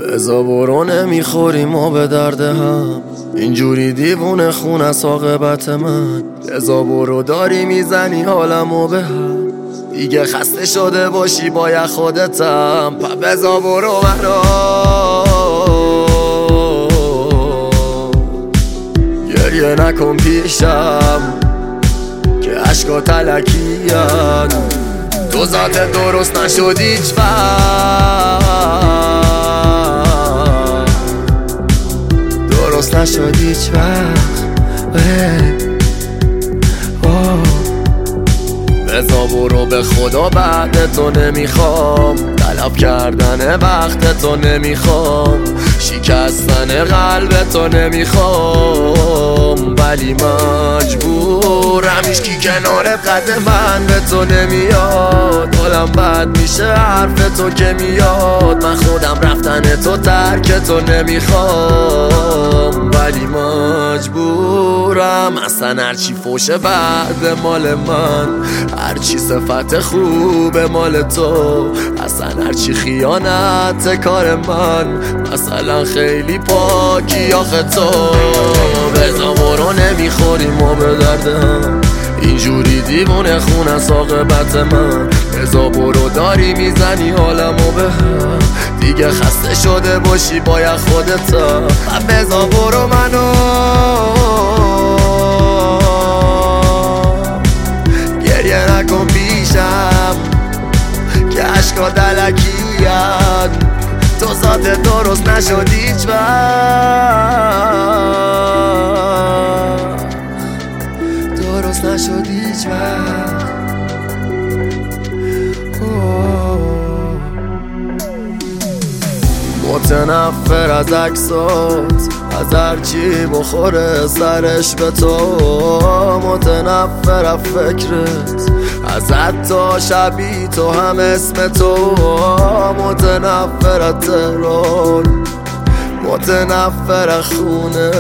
بزا برو نمیخوریم ما به درد هم، اینجوری دیوونه خون از عاقبت من. بزا برو داری میزنی حالمو به هم، دیگه خسته شده باشی باید خودتم. بزا برو منو گریه نکن پیشم که عشقا تلکیان، تو ذات درست نشد هیچ وقت، درست نشد هیچ وقت. بزا برو به خدا بعد تو نمیخوام، طلب کردن وقت تو نمیخوام، شکستن قلب تو نمیخوام، ولی مجبورم هیچکی کنار قد من به تو نمیاد. حالم بد میشه حرف تو که میاد، من خودم رفتن تو ترک تو نمیخوام، ولی مجبورم. اصلا هرچی فوشه بعد مال من، هرچی صفت خوب مال تو، اصلا هرچی خیانت کار من، مثلا خیلی پاکی آخه تو. بزا برو نمیخوریم ما به دردم، اینجوری دیوونه خون از عاقبت من. بزا برو داری میزنی حالمو به هم، دیگه خسته شده باشی باید خودتم. بزا برو منو گریه نکن پیشم که عشقا دلکیان، تو ذات درست نشد هیچ وقت، درست نشد هیچ وقت. متنفر از عکسات، از هرچی بخوره سرش به تو، متنفر از فکرت، از حتی شبی تو هم اسم تو، متنفر از تهران، متنفر از خونه،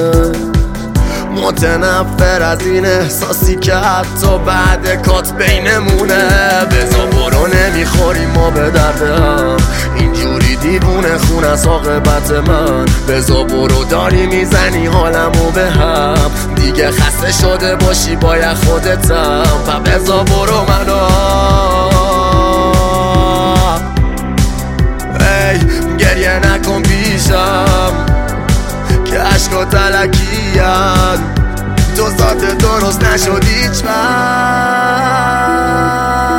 متنفر از این احساسی که حتی بعد کات بینمونه. بزا برو نمیخوریم ما به درد هم، اینجوری دیوونه خون از عاقبت من. بزا برو داری میزنی حالمو به هم، دیگه خسته شده باشی باید خودتم. بزا برو منو گریه نکن پیشم که عشقا تلکیان، تو ذات درست نشد هیچ وقت.